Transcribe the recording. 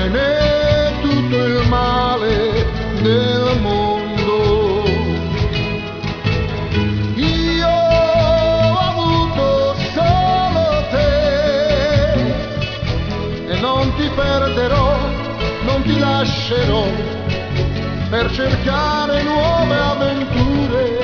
bene tutto il male del mondo. Io ho avuto solo te e non ti perderò, non ti lascerò per cercare nuove avventure.